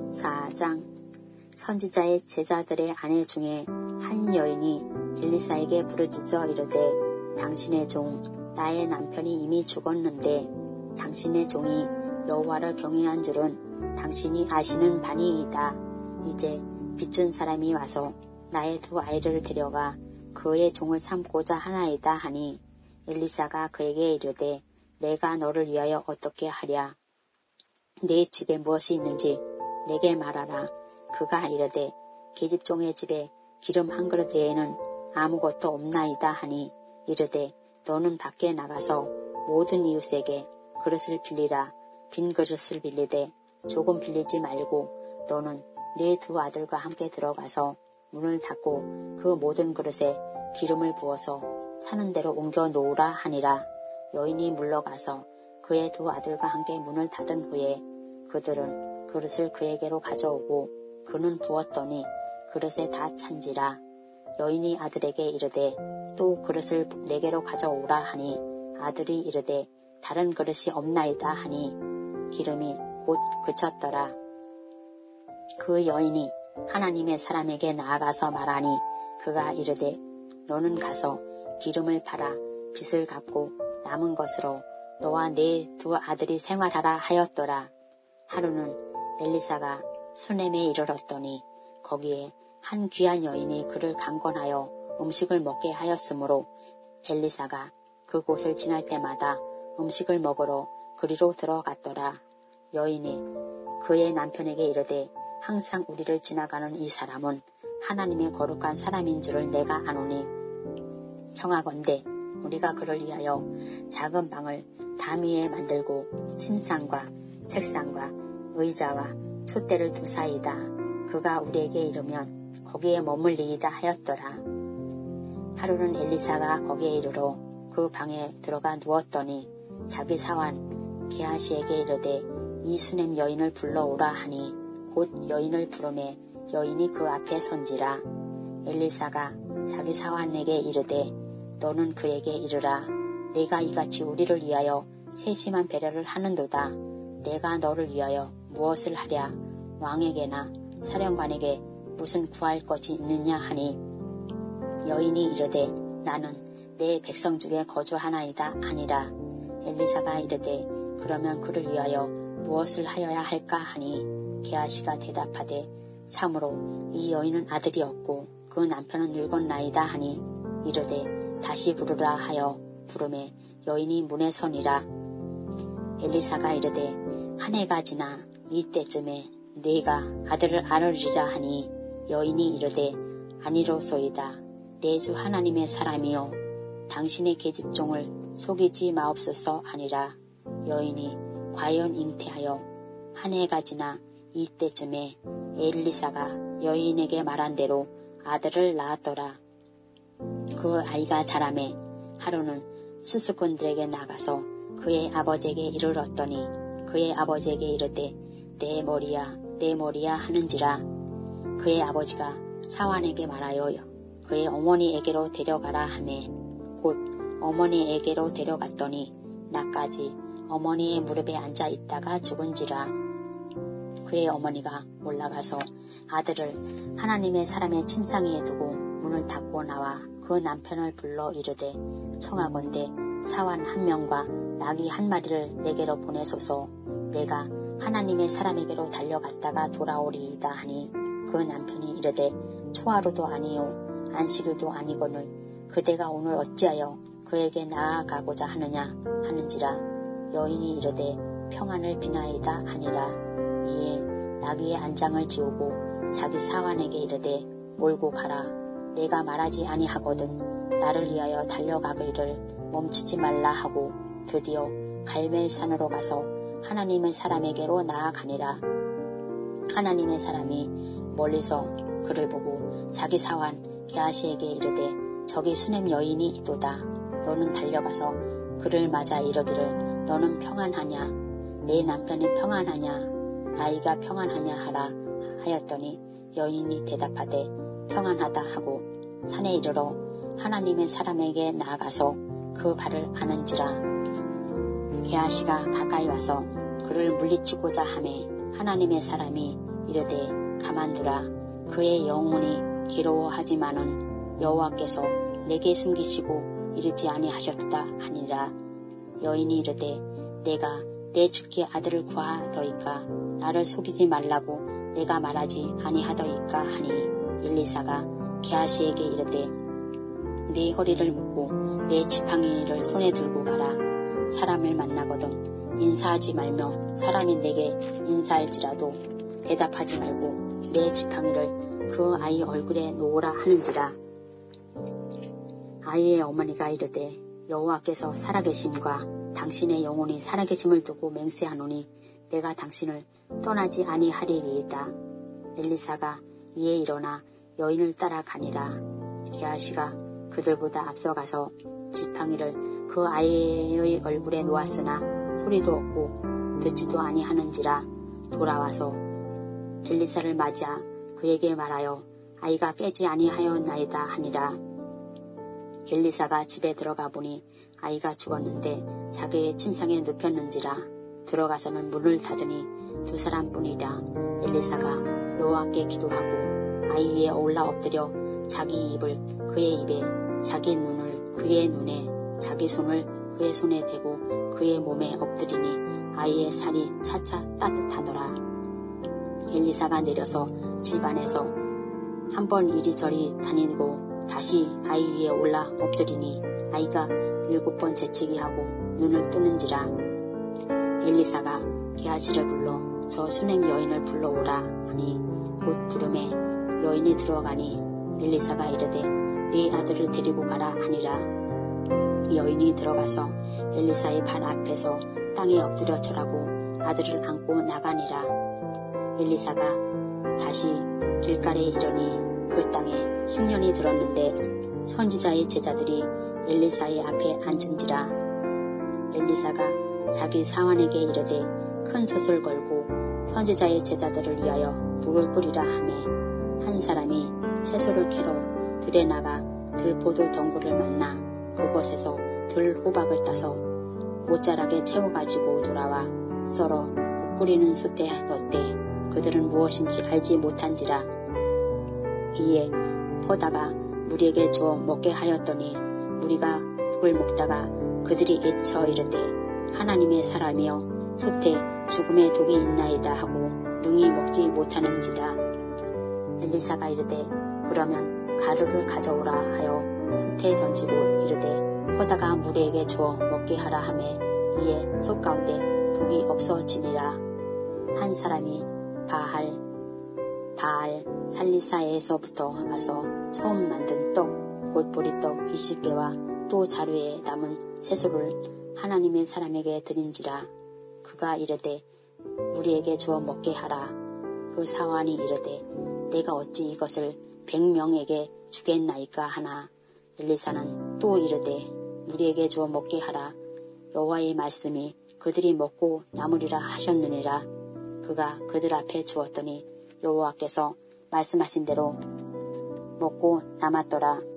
4장. 선지자의 제자들의 아내 중에 한 여인이 엘리사에게 부르짖어 이르되 당신의 종 나의 남편이 이미 죽었는데 당신의 종이 여호와를 경외한 줄은 당신이 아시는 바니이다. 이제 빚준 사람이 와서 나의 두 아이를 데려가 그의 종을 삼고자 하나이다 하니 엘리사가 그에게 이르되 내가 너를 위하여 어떻게 하랴. 네 집에 무엇이 있는지 내게 말하라. 그가 이르되 계집종의 집에 기름 한 그릇 외에는 아무것도 없나이다 하니 이르되 너는 밖에 나가서 모든 이웃에게 그릇을 빌리라. 빈 그릇을 빌리되 조금 빌리지 말고 너는 네 두 아들과 함께 들어가서 문을 닫고 그 모든 그릇에 기름을 부어서 사는 대로 옮겨 놓으라 하니라. 여인이 물러가서 그의 두 아들과 함께 문을 닫은 후에 그들은 그릇을 그에게로 가져오고 그는 부었더니 그릇에 다 찬지라. 여인이 아들에게 이르되 또 그릇을 내게로 가져오라 하니 아들이 이르되 다른 그릇이 없나이다 하니 기름이 곧 그쳤더라. 그 여인이 하나님의 사람에게 나아가서 말하니 그가 이르되 너는 가서 기름을 팔아 빚을 갚고 남은 것으로 너와 네 두 아들이 생활하라 하였더라. 하루는 엘리사가 수넴에 이르렀더니 거기에 한 귀한 여인이 그를 강권하여 음식을 먹게 하였으므로 엘리사가 그곳을 지날 때마다 음식을 먹으러 그리로 들어갔더라. 여인이 그의 남편에게 이르되 항상 우리를 지나가는 이 사람은 하나님의 거룩한 사람인 줄을 내가 아노니 청하건대 우리가 그를 위하여 작은 방을 담 위에 만들고 침상과 책상과 의자와 촛대를 두사이다. 그가 우리에게 이르면 거기에 머물리이다 하였더라. 하루는 엘리사가 거기에 이르러 그 방에 들어가 누웠더니 자기 사환 게하시에게 이르되 이 수넴 여인을 불러오라 하니 곧 여인을 부르매 여인이 그 앞에 선지라. 엘리사가 자기 사환에게 이르되 너는 그에게 이르라. 내가 이같이 우리를 위하여 세심한 배려를 하는도다. 내가 너를 위하여 무엇을 하랴. 왕에게나 사령관에게 무슨 구할 것이 있느냐 하니 여인이 이르되 나는 내 백성 중에 거주하나이다 하니라. 엘리사가 이르되 그러면 그를 위하여 무엇을 하여야 할까 하니 게하시가 대답하되 참으로 이 여인은 아들이 없고 그 남편은 늙었나이다 하니 이르되 다시 부르라 하여 부르매 여인이 문에 서니라. 엘리사가 이르되 한 해가 지나 이때쯤에 네가 아들을 안으리라 하니 여인이 이르되 아니로소이다. 내 주 하나님의 사람이요 당신의 계집종을 속이지 마옵소서 하니라. 여인이 과연 잉태하여 한 해가 지나 이때쯤에 엘리사가 여인에게 말한 대로 아들을 낳았더라. 그 아이가 자라매 하루는 수수꾼들에게 나가서 그의 아버지에게 이르렀더니 그의 아버지에게 이르되 내 머리야 내 머리야 하는지라. 그의 아버지가 사환에게 말하여 그의 어머니에게로 데려가라 하매 곧 어머니에게로 데려갔더니 나까지 어머니의 무릎에 앉아 있다가 죽은지라. 그의 어머니가 올라가서 아들을 하나님의 사람의 침상 위에 두고 문을 닫고 나와 그 남편을 불러 이르되 청하건대 사환 한 명과 나귀 한 마리를 내게로 보내소서. 내가 하나님의 사람에게로 달려갔다가 돌아오리이다 하니 그 남편이 이르되 초하루도 아니요 안식일도 아니거늘 그대가 오늘 어찌하여 그에게 나아가고자 하느냐 하는지라. 여인이 이르되 평안을 비나이다 하니라. 이에 나귀의 안장을 지우고 자기 사환에게 이르되 몰고 가라. 내가 말하지 아니하거든 나를 위하여 달려가기를 멈추지 말라 하고 드디어 갈멜산으로 가서 하나님의 사람에게로 나아가니라. 하나님의 사람이 멀리서 그를 보고 자기 사환 게하시에게 이르되 저기 수넴 여인이 있도다. 너는 달려가서 그를 맞아 이르기를 너는 평안하냐 내 남편이 평안하냐 아이가 평안하냐 하라 하였더니 여인이 대답하되 평안하다 하고 산에 이르러 하나님의 사람에게 나아가서 그 발을 아는지라. 게하시가 가까이 와서 그를 물리치고자 하매 하나님의 사람이 이르되 가만두라. 그의 영혼이 괴로워하지만은 여호와께서 내게 숨기시고 이르지 아니하셨다 하니라. 여인이 이르되 내가 내 주께 아들을 구하더이까 나를 속이지 말라고 내가 말하지 아니하더이까 하니 엘리사가 게하시에게 이르되 네 허리를 묶고 내 지팡이를 손에 들고 가라. 사람을 만나거든 인사하지 말며 사람이 내게 인사할지라도 대답하지 말고 내 지팡이를 그 아이 얼굴에 놓으라 하는지라. 아이의 어머니가 이르되 여호와께서 살아계심과 당신의 영혼이 살아계심을 두고 맹세하노니 내가 당신을 떠나지 아니하리이다. 엘리사가 이에 일어나 여인을 따라가니라. 게하시가 그들보다 앞서가서 지팡이를 그 아이의 얼굴에 놓았으나 소리도 없고 듣지도 아니하는지라. 돌아와서 엘리사를 맞아 그에게 말하여 아이가 깨지 아니하였나이다 하니라. 엘리사가 집에 들어가 보니 아이가 죽었는데 자기의 침상에 눕혔는지라. 들어가서는 문을 닫으니 두 사람뿐이라. 엘리사가 여호와께 기도하고 아이 위에 올라 엎드려 자기 입을 그의 입에 자기 눈을 그의 눈에 자기 손을 그의 손에 대고 그의 몸에 엎드리니 아이의 살이 차차 따뜻하더라. 엘리사가 내려서 집 안에서 한번 이리저리 다니고 다시 아이 위에 올라 엎드리니 아이가 7번 재채기 하고 눈을 뜨는지라. 엘리사가 게하시를 불러 저 수냄 여인을 불러오라 하니 곧 부름에 여인이 들어가니 엘리사가 이르되 네 아들을 데리고 가라 하니라. 여인이 들어가서 엘리사의 발 앞에서 땅에 엎드려 절하고 아들을 안고 나가니라. 엘리사가 다시 길갈에 이르니 그 땅에 흉년이 들었는데 선지자의 제자들이 엘리사의 앞에 앉은지라. 엘리사가 자기 사환에게 이르되 큰 솥을 걸고 선지자의 제자들을 위하여 물을 끓이라 하매 한 사람이 채소를 캐러 들에 나가 들포도 덩굴을 만나 그곳에서 들호박을 따서 옷자락에 채워가지고 돌아와 썰어 국 끓이는 솥에 넣되 그들은 무엇인지 알지 못한지라. 이에 퍼다가 무리에게 주어 먹게 하였더니 무리가 국을 먹다가 그들이 애쳐 이르되 하나님의 사람이여 솥에 죽음의 독이 있나이다 하고 능히 먹지 못하는지라. 엘리사가 이르되 그러면 가루를 가져오라 하여 솥에 던지고 이르되 퍼다가 무리에게 주어 먹게 하라 하매 이에 솥 가운데 독이 없어지니라. 한 사람이 바알 살리사에서부터 와서 처음 만든 떡 곧 보리떡 20개와 또 자루에 남은 채소를 하나님의 사람에게 드린지라. 그가 이르되 우리에게 주어 먹게 하라. 그 사환이 이르되 내가 어찌 이것을 100명에게 주겠나이까 하나. 엘리사는 또 이르되 우리에게 주어 먹게 하라. 여호와의 말씀이 그들이 먹고 남으리라 하셨느니라. 그가 그들 앞에 주었더니 여호와께서 말씀하신 대로 먹고 남았더라.